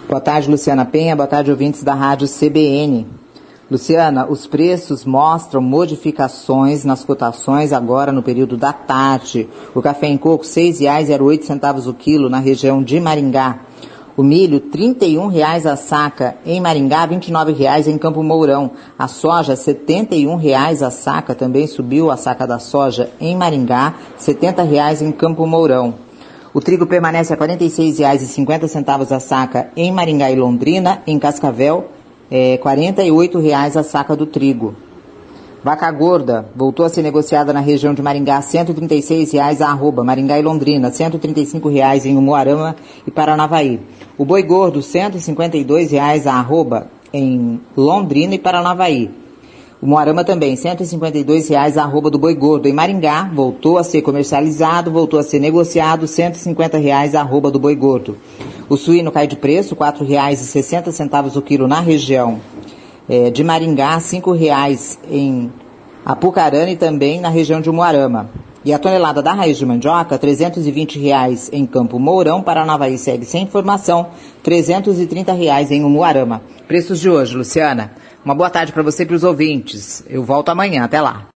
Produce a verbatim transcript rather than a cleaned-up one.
Boa tarde, Luciana Penha. Boa tarde, ouvintes da Rádio C B N. Luciana, os preços mostram modificações nas cotações agora no período da tarde. O café em coco, seis reais e oito centavos o quilo na região de Maringá. O milho, trinta e um reais a saca em Maringá, vinte e nove reais em Campo Mourão. A soja, setenta e um reais a saca, também subiu a saca da soja em Maringá, setenta reais em Campo Mourão. O trigo permanece a quarenta e seis reais e cinquenta centavos a saca em Maringá e Londrina. Em Cascavel, é, quarenta e oito reais a saca do trigo. Vaca gorda voltou a ser negociada na região de Maringá, cento e trinta e seis reais a arroba. Maringá e Londrina, cento e trinta e cinco reais em Umuarama e Paranavaí. O boi gordo, cento e cinquenta e dois reais a arroba em Londrina e Paranavaí. O Umuarama também, cento e cinquenta e dois reais a arroba do boi gordo. Em Maringá, voltou a ser comercializado, voltou a ser negociado, cento e cinquenta reais a arroba do boi gordo. O suíno cai de preço, quatro reais e sessenta centavos o quilo na região é, de Maringá, cinco reais em Apucarana e também na região de Umuarama. E a tonelada da raiz de mandioca, trezentos e vinte reais em Campo Mourão. Paranavaí segue sem informação, trezentos e trinta reais em Umuarama. Preços de hoje, Luciana. Uma boa tarde para você e para os ouvintes. Eu volto amanhã. Até lá.